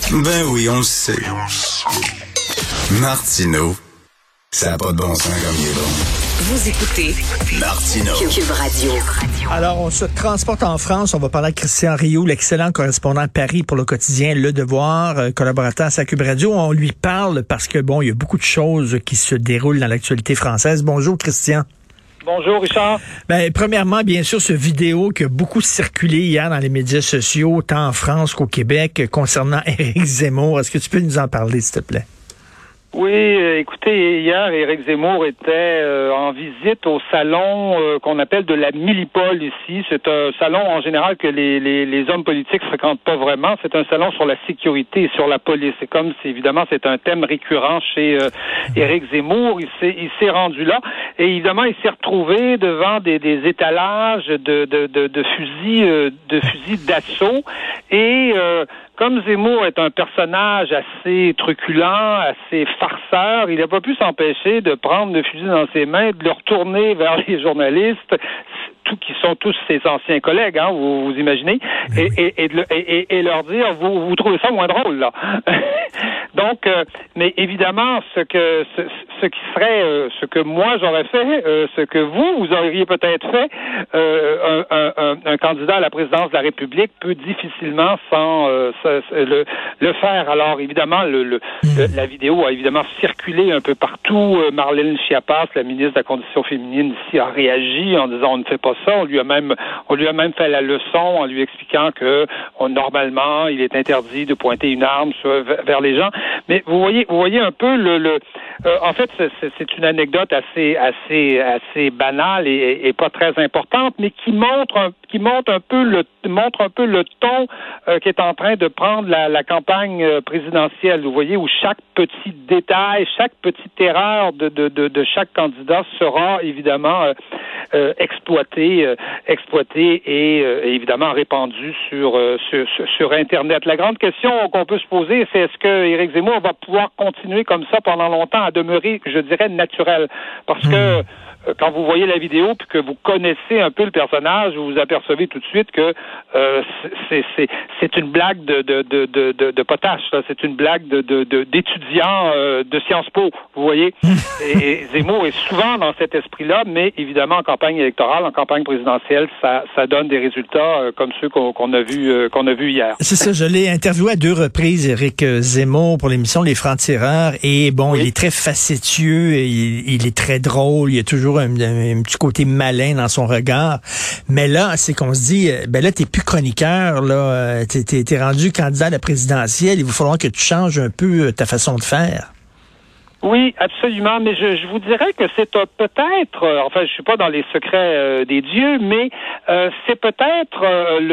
Ben oui, on le sait. Martineau, ça n'a pas de bon sens comme il est bon. Vous écoutez Martineau. Cube Radio. Alors, on se transporte en France. On va parler à Christian Rioux, l'excellent correspondant à Paris pour le quotidien Le Devoir, collaborateur à Cube Radio. On lui parle parce que, bon, il y a beaucoup de choses qui se déroulent dans l'actualité française. Bonjour, Christian. Bonjour, Richard. Ben, premièrement, bien sûr, ce vidéo qui a beaucoup circulé hier dans les médias sociaux, tant en France qu'au Québec, concernant Éric Zemmour. Est-ce que tu peux nous en parler, s'il te plaît? Oui, écoutez, hier, Éric Zemmour était en visite au salon qu'on appelle de la Millipole ici. C'est un salon en général que les hommes politiques fréquentent pas vraiment. C'est un salon sur la sécurité et sur la police. C'est comme si, évidemment, c'est un thème récurrent chez Éric Zemmour. Il s'est rendu là et évidemment, il s'est retrouvé devant des étalages de fusils d'assaut et comme Zemmour est un personnage assez truculent, assez farceur, il n'a pas pu s'empêcher de prendre le fusil dans ses mains, de le retourner vers les journalistes, qui sont tous ses anciens collègues, hein, vous imaginez, et leur dire, vous trouvez ça moins drôle, là. Donc, mais évidemment, ce qui serait, ce que moi j'aurais fait, ce que vous auriez peut-être fait, un candidat à la présidence de la République peut difficilement le faire. Alors, évidemment, la vidéo a évidemment circulé un peu partout. Marlène Schiappa, la ministre de la Condition féminine ici, a réagi en disant on ne fait pas ça. On lui a même fait la leçon en lui expliquant que normalement, il est interdit de pointer une arme vers les gens. Mais vous voyez un peu en fait, c'est une anecdote assez banale et pas très importante, mais qui montre un peu le ton qui est en train de prendre la campagne présidentielle. Vous voyez, où chaque petit détail, chaque petite erreur de chaque candidat sera évidemment exploité et évidemment répandu sur Internet. La grande question qu'on peut se poser, c'est est-ce que Éric Zemmour va pouvoir continuer comme ça pendant longtemps à demeurer, je dirais, naturel? Parce que quand vous voyez la vidéo puis que vous connaissez un peu le personnage, vous vous apercevez tout de suite que c'est une blague de potache, là. C'est une blague d'étudiant de Sciences Po, vous voyez. Et Zemmour est souvent dans cet esprit-là, mais évidemment en campagne électorale, en campagne présidentielle, ça donne des résultats comme ceux qu'on a vu hier. C'est ça, je l'ai interviewé à 2 reprises, Éric Zemmour, pour l'émission Les Francs-Tireurs, et bon, oui. Il est très facétieux, il est très drôle, il y a toujours un petit côté malin dans son regard. Mais là, c'est qu'on se dit, ben là, t'es plus chroniqueur, là, t'es rendu candidat à la présidentielle, il va falloir que tu changes un peu ta façon de faire. Oui, absolument, mais je vous dirais que c'est peut-être, enfin, je suis pas dans les secrets des dieux, mais c'est peut-être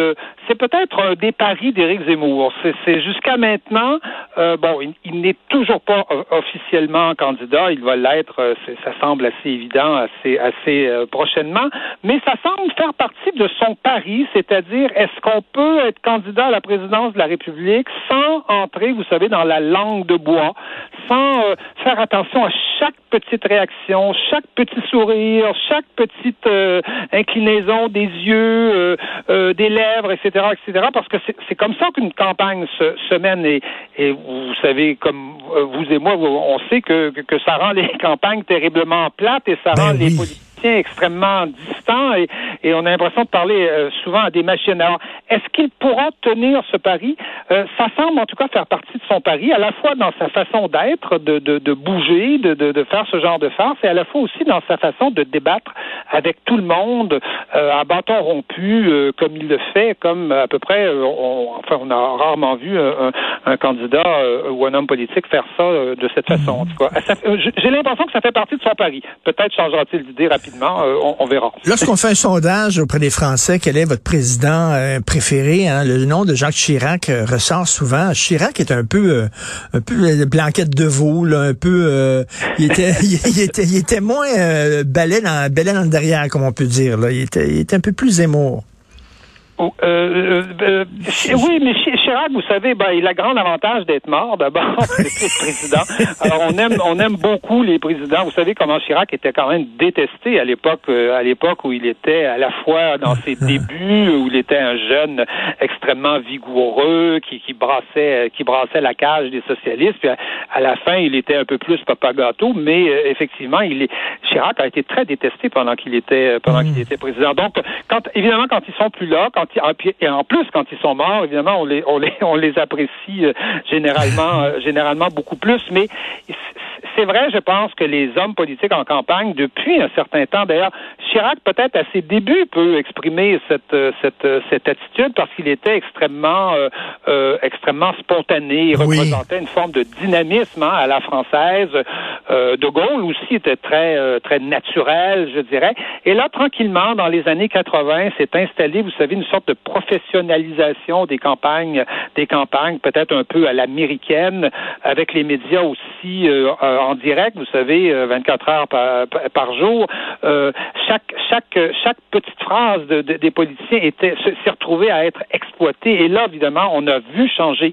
un des paris d'Éric Zemmour. C'est jusqu'à maintenant, il n'est toujours pas officiellement candidat, il va l'être, ça semble assez évident, assez prochainement, mais ça semble faire partie de son pari, c'est-à-dire est-ce qu'on peut être candidat à la présidence de la République sans entrer, vous savez, dans la langue de bois, sans faire attention à chaque petite réaction, chaque petit sourire, chaque petite inclinaison des yeux, des lèvres, etc., parce que c'est comme ça qu'une campagne se mène et vous savez, comme vous et moi, on sait que ça rend les campagnes terriblement plates et ça rend les politiciens extrêmement distants et on a l'impression de parler souvent à des machines. Alors, est-ce qu'il pourra tenir ce pari? Ça semble en tout cas faire partie de son pari, à la fois dans sa façon d'être, de bouger, de faire ce genre de farce, et à la fois aussi dans sa façon de débattre avec tout le monde à bâton rompu, comme il le fait, comme à peu près, on a rarement vu un candidat ou un homme politique faire ça de cette façon. En tout cas, j'ai l'impression que ça fait partie de son pari. Peut-être changera-t-il d'idée rapidement, on verra. Lorsqu'on fait un sondage auprès des Français, quel est votre président préféré? Hein? Le nom de Jacques Chirac ressort souvent. Chirac est un peu Blanquette de veau, là, un peu. Il était moins balai dans le derrière, comme on peut dire. Là. Il était un peu plus Zemmour. Oui, mais Chirac, vous savez, il a grand avantage d'être mort, d'abord, d'être président. Alors, on aime beaucoup les présidents. Vous savez comment Chirac était quand même détesté à l'époque où il était à la fois dans ses débuts, où il était un jeune extrêmement vigoureux, qui brassait la cage des socialistes, puis à la fin, il était un peu plus papa gâteau, mais effectivement, Chirac a été très détesté pendant qu'il était président. Donc, quand ils sont plus là, et en plus, quand ils sont morts, évidemment, on les apprécie généralement beaucoup plus, mais c'est vrai, je pense que les hommes politiques en campagne, depuis un certain temps, d'ailleurs, Chirac, peut-être à ses débuts, peut exprimer cette attitude parce qu'il était extrêmement spontané. Il représentait une forme de dynamisme à la française. De Gaulle aussi était très naturel, je dirais. Et là, tranquillement, dans les années 80, s'est installé, vous savez, une sorte de professionnalisation des campagnes, peut-être un peu à l'américaine, avec les médias aussi en direct, vous savez, 24 heures par jour. Chaque petite phrase des politiciens s'est retrouvée à être exploitée. Et là, évidemment, on a vu changer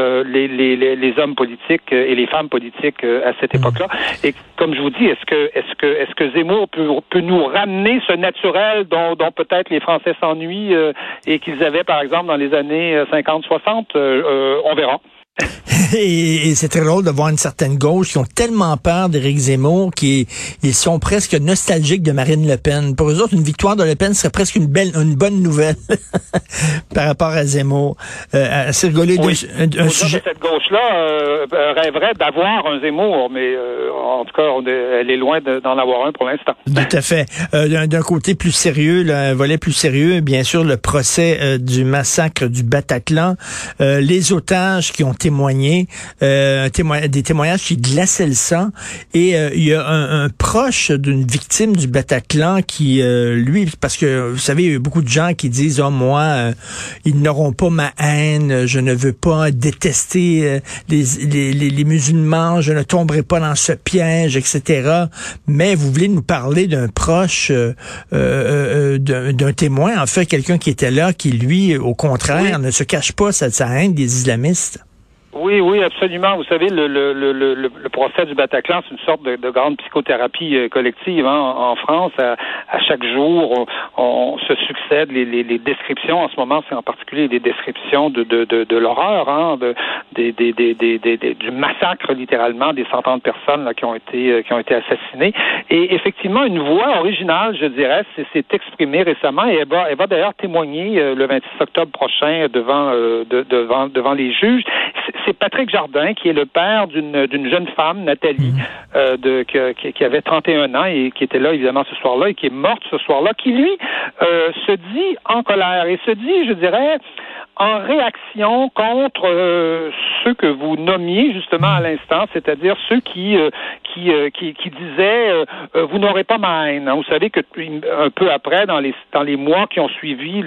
les hommes politiques et les femmes politiques à cette époque-là. Et comme je vous dis, est-ce que Zemmour peut nous ramener ce naturel dont peut-être les Français s'ennuient et qu'ils avaient, par exemple, dans les années 50-60? On verra. Et c'est très drôle de voir une certaine gauche qui ont tellement peur d'Éric Zemmour qu'ils sont presque nostalgiques de Marine Le Pen. Pour eux autres, une victoire de Le Pen serait presque une bonne nouvelle par rapport à Zemmour. C'est rigolé. Cette gauche-là rêverait d'avoir un Zemmour, mais en tout cas, elle est loin d'en avoir un pour l'instant. Tout à fait. D'un côté plus sérieux, un volet plus sérieux, bien sûr, le procès du massacre du Bataclan, les otages qui ont témoigné, des témoignages qui glaçaient le sang, et il y a un proche d'une victime du Bataclan qui, lui, parce que, vous savez, il y a beaucoup de gens qui disent, moi, ils n'auront pas ma haine, je ne veux pas détester les musulmans, je ne tomberai pas dans ce piège, etc. Mais vous voulez nous parler d'un proche, d'un témoin, en fait, quelqu'un qui était là, qui, lui, au contraire, ne se cache pas sa haine des islamistes. Oui, absolument. Vous savez, le procès du Bataclan, c'est une sorte de grande psychothérapie collective en France. À chaque jour, on se succède les descriptions. En ce moment, c'est en particulier des descriptions de l'horreur, du massacre littéralement des centaines de personnes là, qui ont été assassinées. Et effectivement, une voix originale, je dirais, s'est exprimée récemment, et elle va d'ailleurs témoigner le 26 octobre prochain devant les juges. C'est Patrick Jardin, qui est le père d'une jeune femme, Nathalie, qui avait 31 ans et qui était là, évidemment, ce soir-là, et qui est morte ce soir-là, qui, lui, se dit en colère et se dit, je dirais, en réaction contre ceux que vous nommiez justement à l'instant, c'est-à-dire ceux qui disaient vous n'aurez pas ma haine. Vous savez que un peu après, dans les mois qui ont suivi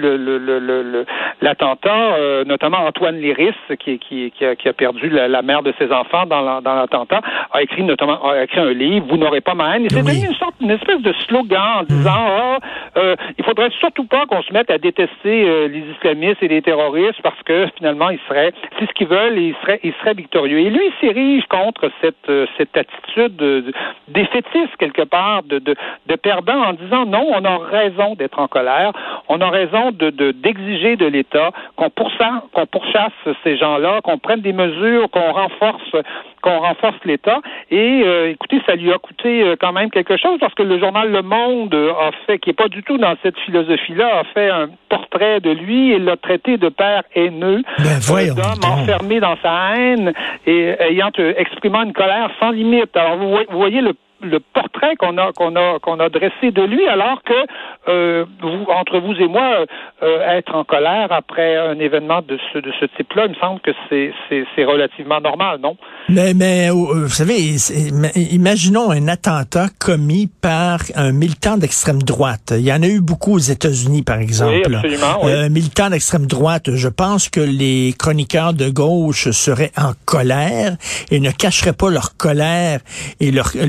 l'attentat, notamment Antoine Léris, qui a perdu la mère de ses enfants dans l'attentat, a écrit un livre, vous n'aurez pas ma haine. Et c'est devenu une espèce de slogan en disant il faudrait surtout pas qu'on se mette à détester les islamistes et les terroristes, parce que finalement c'est ce qu'ils veulent, et ils seraient victorieux. Et lui, il s'érige contre cette attitude défaitiste quelque part de perdant, en disant non, on a raison d'être en colère, on a raison d'exiger de l'État qu'on pourchasse ces gens-là, qu'on prenne des mesures, qu'on renforce l'État. Et écoutez, ça lui a coûté quand même quelque chose, parce que le journal Le Monde a fait, qui est pas du tout dans cette philosophie-là, a fait un portrait de lui et l'a traité de père haineux, d'homme enfermé dans sa haine et exprimant une colère sans limite. Alors vous voyez le portrait qu'on a dressé de lui, alors que entre vous et moi, être en colère après un événement de ce type-là, il me semble que c'est relativement normal, non? Mais vous savez, imaginons un attentat commis par un militant d'extrême droite. Il y en a eu beaucoup aux États-Unis, par exemple. Oui, absolument. Oui. Militant d'extrême droite, je pense que les chroniqueurs de gauche seraient en colère et ne cacheraient pas leur colère et le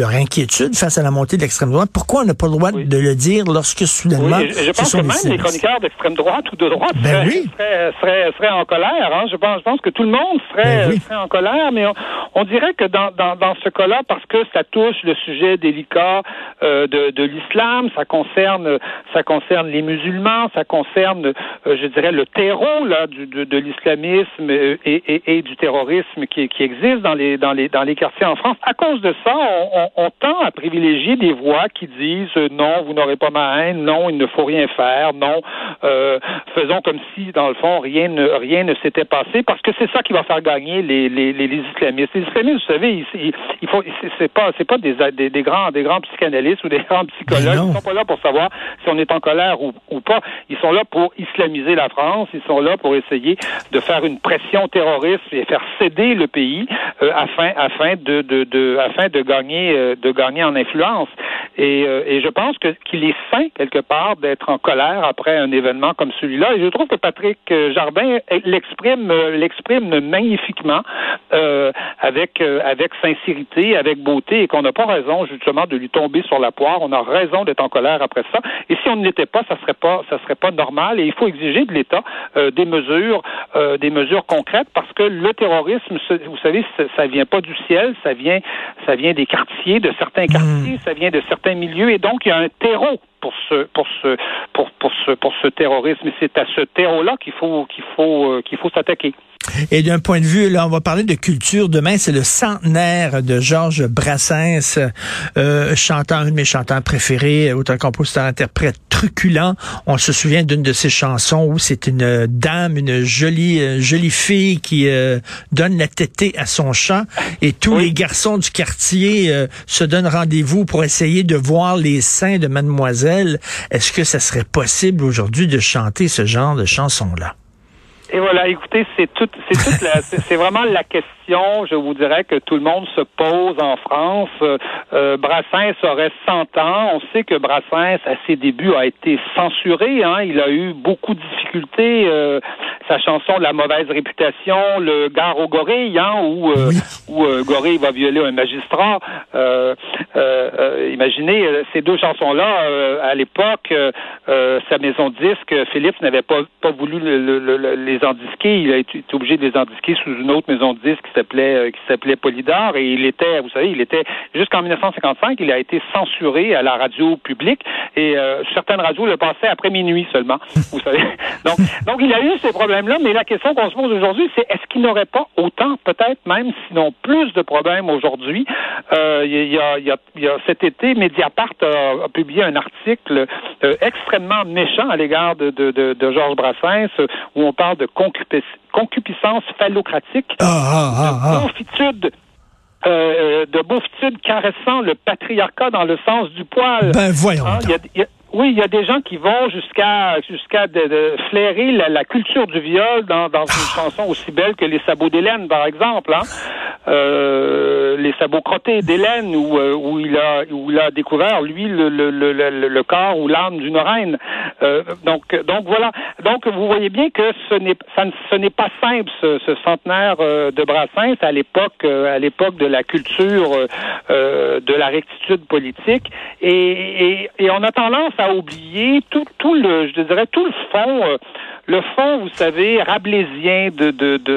leur inquiétude face à la montée de l'extrême droite. Pourquoi on n'a pas le droit de le dire lorsque soudainement... Oui, je pense que même les chroniqueurs d'extrême droite ou de droite seraient en colère. Hein. Je pense que tout le monde serait en colère, mais on dirait que dans ce cas-là, parce que ça touche le sujet délicat de l'islam, ça concerne les musulmans, ça concerne, je dirais, le terreau là de l'islamisme et du terrorisme qui existe dans les quartiers en France. À cause de ça, on tend à privilégier des voix qui disent non, vous n'aurez pas ma haine, non, il ne faut rien faire, non, faisons comme si dans le fond rien ne s'était passé, parce que c'est ça qui va faire gagner les islamistes. Les islamistes, vous savez, c'est pas des grands psychanalystes ou des grands psychologues. Ils sont pas là pour savoir si on est en colère ou pas. Ils sont là pour islamiser la France. Ils sont là pour essayer de faire une pression terroriste et faire céder le pays afin de gagner en influence. Et je pense qu'il est sain quelque part d'être en colère après un événement comme celui-là. Et je trouve que Patrick Jardin l'exprime magnifiquement avec sincérité, avec beauté, et qu'on n'a pas raison justement de lui tomber sur la poire. On a raison d'être en colère après ça. Et si on ne l'était pas, ça serait pas normal. Et il faut exiger de l'État des mesures concrètes, parce que le terrorisme, vous savez, ça vient pas du ciel, ça vient des quartiers, de certains quartiers, ça vient de certains milieux, et donc il y a un terreau pour ce terrorisme. Et c'est à ce terreau-là qu'il faut s'attaquer. Et d'un point de vue, là, on va parler de culture. Demain, c'est le centenaire de Georges Brassens, un de mes chanteurs préférés, auteur-compositeur-interprète truculent. On se souvient d'une de ses chansons où c'est une dame, une jolie fille qui donne la tétée à son chant, et tous les garçons du quartier se donnent rendez-vous pour essayer de voir les seins de mademoiselle. Est-ce que ça serait possible aujourd'hui de chanter ce genre de chanson-là? Et voilà, écoutez, c'est vraiment la question, je vous dirais, que tout le monde se pose en France. Brassens aurait 100 ans. On sait que Brassens, à ses débuts, a été censuré. Hein. Il a eu beaucoup de difficultés. Sa chanson La mauvaise réputation, le Gare au gorille, hein, où Gorille va violer un magistrat. Imaginez ces deux chansons-là. À l'époque, sa maison de disques, Philips n'avait pas voulu les endisquer. Il a été obligé de les endisquer sous une autre maison de disques qui s'appelait Polydor, et il était jusqu'en 1955, il a été censuré à la radio publique, et certaines radios le passaient après minuit seulement, vous savez. Donc il a eu ces problèmes-là, mais la question qu'on se pose aujourd'hui, c'est est-ce qu'il n'aurait pas autant, peut-être même, sinon plus de problèmes aujourd'hui? Il y a cet été, Mediapart a publié un article extrêmement méchant à l'égard de Georges Brassens, où on parle de concupiscence phallocratique, de beaufitude caressant le patriarcat dans le sens du poil. Ben voyons. Hein, il y a des gens qui vont jusqu'à de flairer la culture du viol dans une chanson aussi belle que Les sabots d'Hélène, par exemple. Hein? Les sabots crottés d'Hélène, où il a découvert, lui, le corps ou l'âme d'une reine. Donc voilà. Donc vous voyez bien que ce n'est pas simple, ce centenaire de Brassens à l'époque de la culture de la rectitude politique, et on a tendance à oublier tout le fond. Le fond, vous savez, rabelaisien de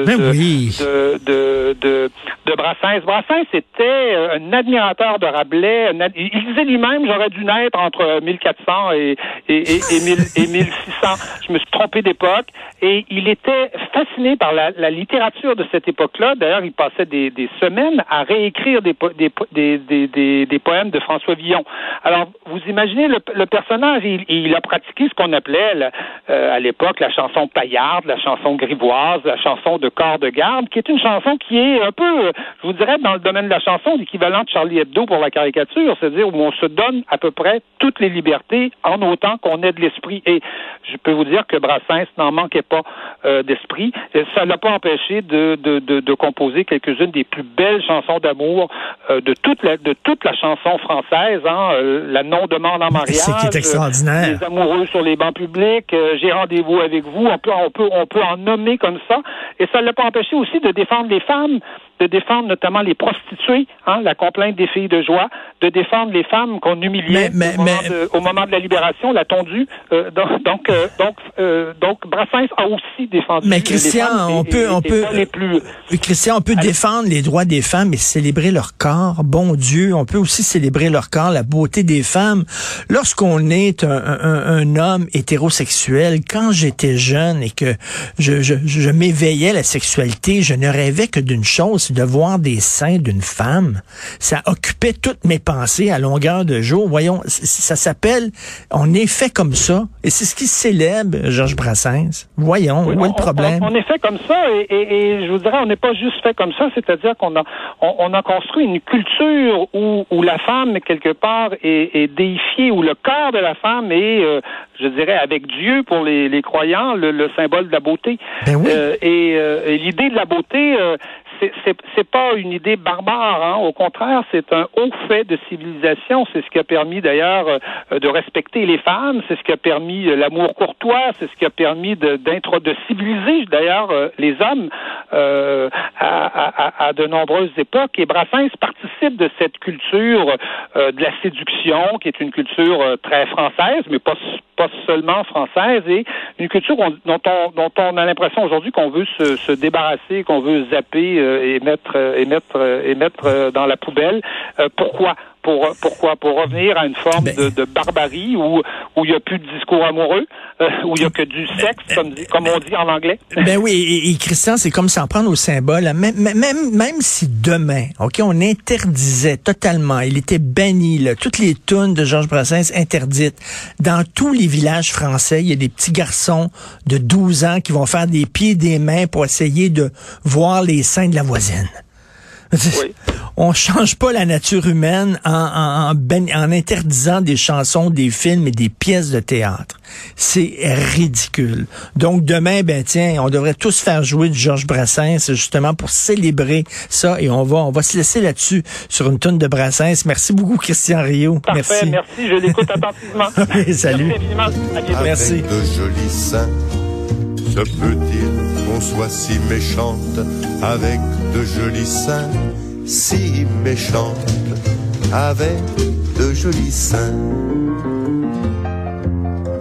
Brassens. Brassens était un admirateur de Rabelais. Il disait lui-même, j'aurais dû naître entre 1400 et 1600. Je me suis trompé d'époque. Et il était fasciné par la littérature de cette époque-là. D'ailleurs, il passait des semaines à réécrire des poèmes de François Villon. Alors, vous imaginez le personnage. Il a pratiqué ce qu'on appelait à l'époque la chanson paillarde, la chanson grivoise, la chanson de corps de garde, qui est une chanson qui est un peu, je vous dirais, dans le domaine de la chanson, l'équivalent de Charlie Hebdo pour la caricature, c'est-à-dire où on se donne à peu près toutes les libertés en autant qu'on ait de l'esprit. Et je peux vous dire que Brassens n'en manquait pas d'esprit. Et ça ne l'a pas empêché de composer quelques-unes des plus belles chansons d'amour de toute la chanson française. Hein, la non-demande en mariage, c'est qui est extraordinaire. Les amoureux sur les bancs publics, J'ai rendez-vous avec vous. On peut en nommer comme ça. Et ça ne l'a pas empêché aussi de défendre les femmes de défendre notamment les prostituées, la complainte des filles de joie, de défendre les femmes qu'on humiliait au moment de la libération, l'a tondu. Donc Brassens a aussi défendu. Mais Christian, on peut défendre les droits des femmes et célébrer leur corps. Bon Dieu, on peut aussi célébrer leur corps, la beauté des femmes. Lorsqu'on est un homme hétérosexuel, quand j'étais jeune et que je m'éveillais à la sexualité, je ne rêvais que d'une chose, de voir des seins d'une femme. Ça occupait toutes mes pensées à longueur de jour. Voyons, ça s'appelle « On est fait comme ça ». Et c'est ce qui célèbre Georges Brassens. Voyons, où est le problème? On est fait comme ça et je vous dirais, on n'est pas juste fait comme ça, c'est-à-dire qu'on a construit une culture où la femme, quelque part, est déifiée, où le corps de la femme est, je dirais, avec Dieu, pour les croyants, le symbole de la beauté. Ben oui. Et l'idée de la beauté, c'est pas une idée barbare, Au contraire, c'est un haut fait de civilisation. C'est ce qui a permis d'ailleurs de respecter les femmes. C'est ce qui a permis l'amour courtois. C'est ce qui a permis de civiliser d'ailleurs les hommes à de nombreuses époques. Et Brassens participe de cette culture de la séduction, qui est une culture très française, mais pas seulement française, et une culture dont on a l'impression aujourd'hui qu'on veut se débarrasser, qu'on veut zapper et mettre dans la poubelle. Pourquoi? Pour revenir à une forme de barbarie où il n'y a plus de discours amoureux, où il n'y a que du sexe, comme on dit en anglais. Ben oui, et Christian, c'est comme s'en prendre au symbole. Même si demain, on interdisait totalement, il était banni, toutes les tunes de Georges Brassens interdites. Dans tous les villages français, il y a des petits garçons de 12 ans qui vont faire des pieds et des mains pour essayer de voir les seins de la voisine. Oui. On change pas la nature humaine en interdisant des chansons, des films et des pièces de théâtre. C'est ridicule. Donc demain, on devrait tous faire jouer du Georges Brassens justement pour célébrer ça, et on va se laisser là-dessus sur une toune de Brassens. Merci beaucoup, Christian Rioux. Parfait, merci, je l'écoute attentivement. Oui, salut. Merci. Avec de jolis seins, se peut-il qu'on soit si méchante avec de jolis seins, si méchante avec de jolis seins?